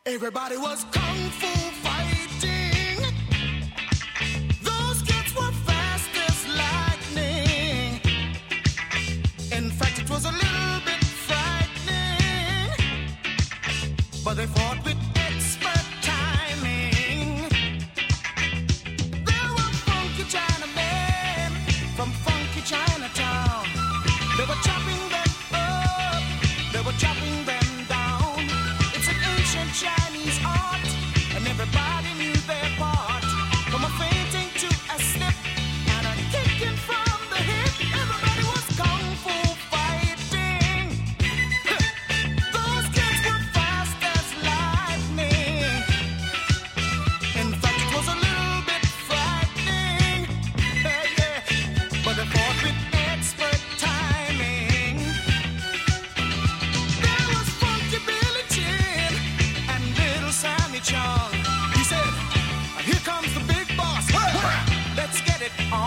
Everybody was kung fu fighting. Those kids were fast as lightning. In fact, it was a little bit frightening, but they fought with expert timing. There were funky Chinamen from funky Chinatown. They were chopping them up, they were chopping them down. It's an ancient Chinese art, and everybody knew their part. From a fainting to a slip and a kicking from the hip, everybody was kung fu fighting. Those kids were fast as lightning. In fact, it was a little bit frightening, yeah, but they fought with expert timing. There was funky Billy Chin and little Sammy Chung. He said, "Here comes the big boss. Let's get it on."